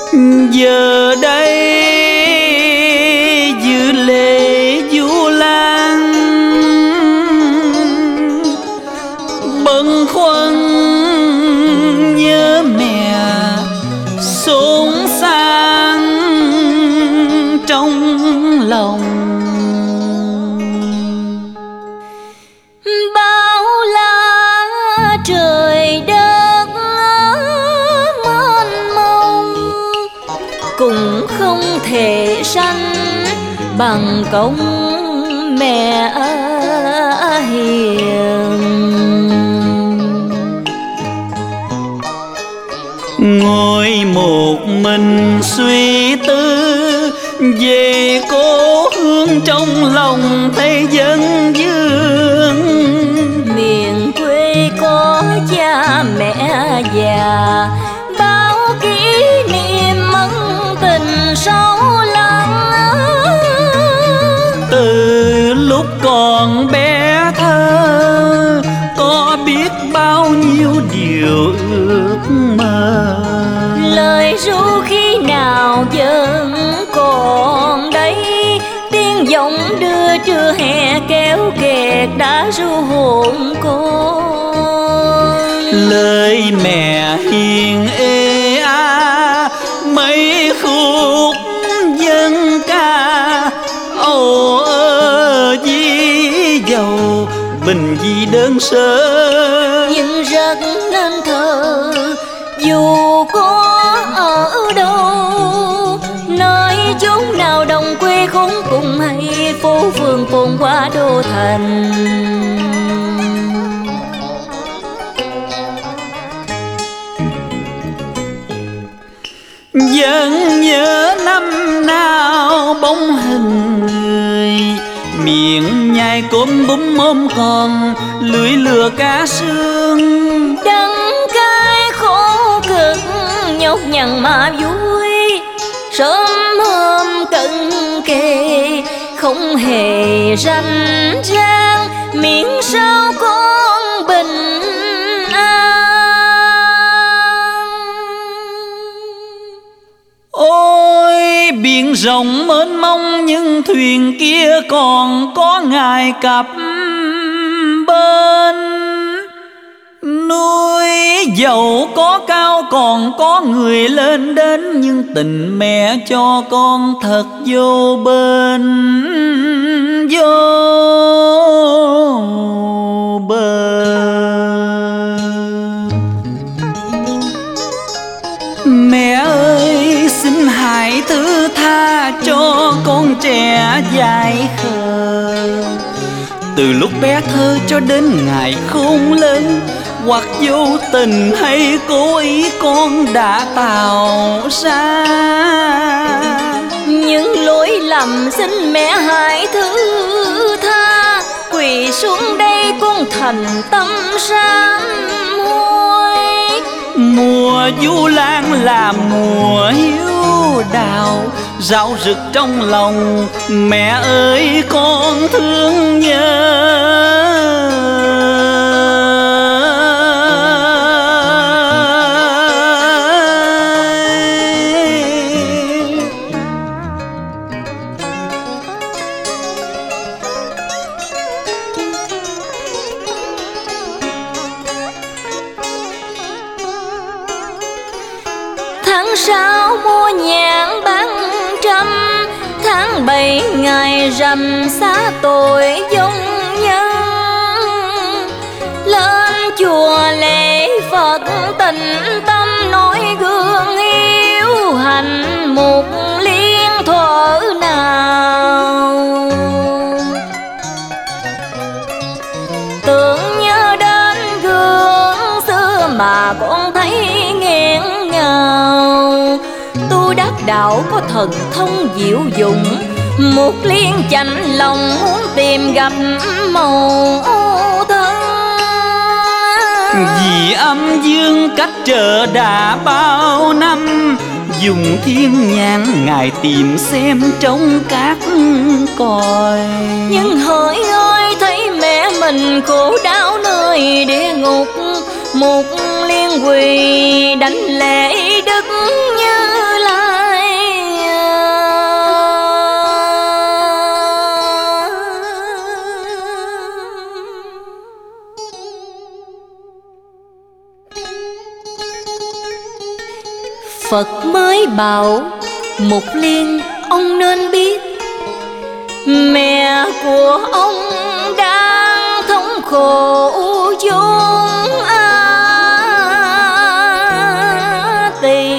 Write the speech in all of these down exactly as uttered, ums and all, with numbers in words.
Giờ đây dự lệ du lan, bâng khuâng nhớ mẹ xốn sang trong lòng. Bao la trời đất mênh mông, cũng không thể sánh bằng công mẹ hiền. Ngồi một mình suy tư về cố hương trong lòng thấy dân dương. Miền quê có cha mẹ già, bao kỷ niệm ân tình sâu lắng. Từ lúc còn bé thơ có biết bao nhiêu điều ước mơ. Lời ru khi nào vẫn còn đây, tiếng giọng đưa trưa hè kéo kẹt đã ru hồn con. Lời mẹ hiền ê a mấy khúc dân ca, âu ơ dí dầu bình dị đơn sơ Nhưng rất nên thơ dù có ở đâu, nơi chốn nào đồng quê khốn cùng hay phố phường phồn qua đô thành. vẫn nhớ năm nào bóng hình người, miệng nhai cơm bún ôm còn lưỡi lừa cá sương. Đắng cay khổ cực nhọc nhằn mà vui, sớm hôm cận kề không hề ranh rang, miễn sao con bình an. Ôi biển rộng mênh mông nhưng thuyền kia còn có ngài cập bên. Núi dẫu có cao còn có người lên đến, nhưng tình mẹ cho con thật vô bên vô bờ. Mẹ ơi xin hãy thứ tha cho con trẻ dại khờ. Từ lúc bé thơ cho đến ngày khôn lớn, hoặc vô tình hay cố ý con đã tạo ra những lỗi lầm, xin mẹ hãy thứ tha. Quỳ xuống đây con thành tâm sám hối. Mùa du lan là mùa hiếu đào, rạo rực trong lòng mẹ ơi con thương nhớ. Tháng sáu mua nhãn bán trăm, tháng bảy ngày rằm xá tội vong nhân. Lên chùa lễ Phật tịnh tâm, nói gương hiếu hành một liên thuở nào. Tưởng nhớ đến gương xưa mà con thấy nghẹn ngào. Tu đắc đạo có thần thông diệu dụng, một liên chạnh lòng muốn tìm gặp màu thân. Vì âm dương cách trở đã bao năm, dùng thiên nhãn ngài tìm xem trong các cõi. Nhưng hỡi ơi thấy mẹ mình khổ đau nơi địa ngục, một liên quỳ đánh lễ đức như là Phật mới bảo Mục Liên ông nên biết, mẹ của ông đang thống khổ chốn A Tỳ.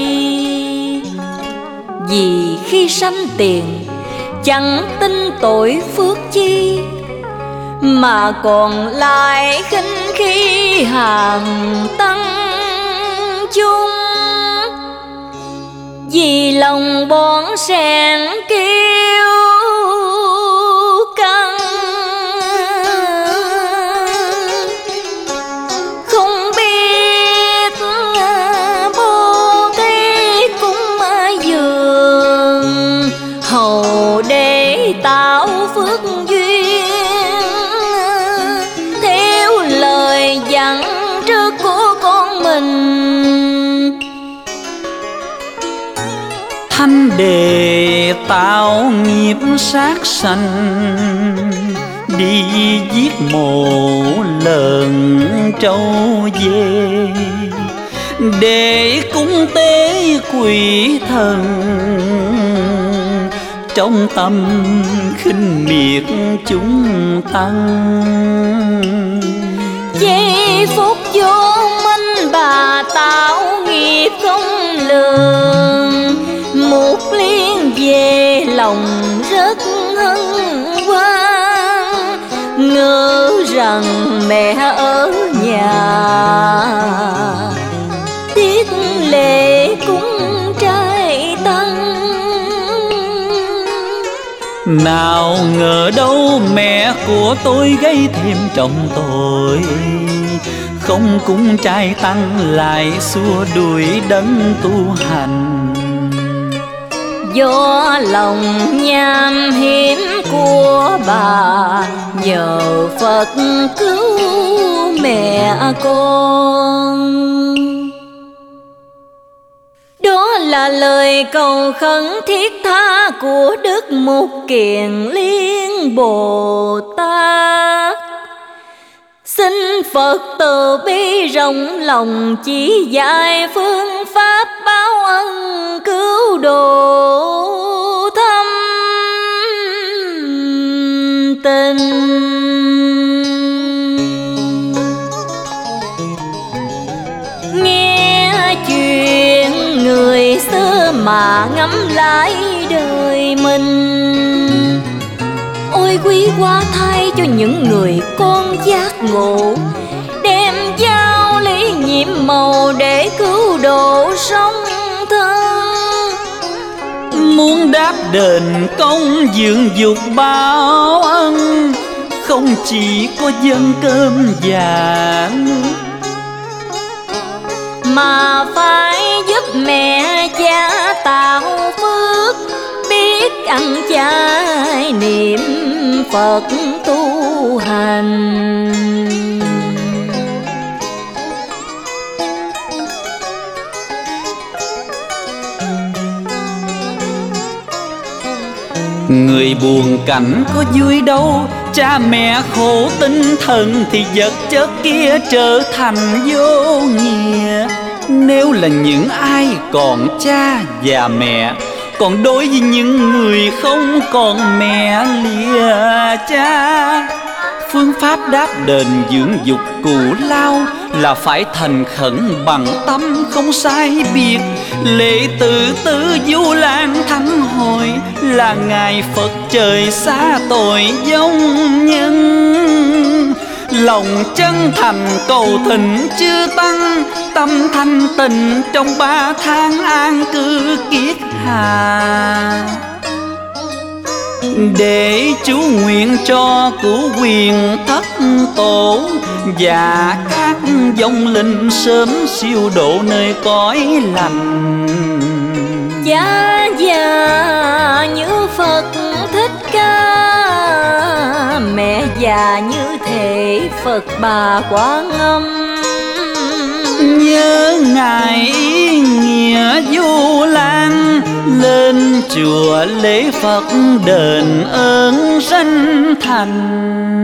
Vì khi sanh tiền chẳng tin tội phước chi, mà còn lại khinh khi hàng tăng chung. Vì lòng bón sẻn kêu căng, không biết bố thí cúng dường hầu để tạo phước duyên, theo lời dặn trước của con mình. Thanh đề tạo nghiệp sát sanh, đi giết mổ lợn trâu dê, để cúng tế quỷ thần, trong tâm khinh miệt chúng tăng. Giây phút vô minh bà tạo nghiệp không lường, Mục Liên về lòng rất hân hoan, ngỡ rằng mẹ ở nhà tiết lệ cúng trai tăng. Nào ngờ đâu mẹ của tôi gây thêm trọng tội, không cúng trai tăng lại xua đuổi đấng tu hành. Do lòng nham hiểm của bà, nhờ Phật cứu mẹ con. Đó là lời cầu khẩn thiết tha của Đức Mục Kiền Liên Bồ Tát. Xin Phật từ bi rộng lòng chỉ dạy phương pháp báo ân cứu độ thâm tình. Nghe chuyện người xưa mà ngắm lại đời mình, ôi quý hóa thay cho những người con giác ngộ, đem giao lý nhiệm màu để cứu độ sống thân. Muốn đáp đền công dưỡng dục báo ân, không chỉ có dân cơm và nước, mà phải giúp mẹ cha tạo phước, biết ăn chay niệm Phật tu hành. Người buồn cảnh có vui đâu, cha mẹ khổ tinh thần thì vật chất kia trở thành vô nghĩa. Nếu là những ai còn cha và mẹ, còn đối với những người không còn mẹ lìa cha, phương pháp đáp đền dưỡng dục cù lao là phải thành khẩn bằng tâm không sai biệt. Lễ tự tử Du Lan Thánh Hội là ngài Phật trời xa tội vong nhân. Lòng chân thành cầu thịnh chư tăng, tâm thanh tịnh trong ba tháng an cư kiết hà. Để chú nguyện cho cứu quyền thất tổ và các vong linh sớm siêu độ nơi cõi lành. Cha già như Phật Thích Ca, mẹ già như thể Phật Bà Quan Âm. Nhớ ngài ý nghĩa Du Lan, lên chùa lễ Phật đền ơn sanh thành.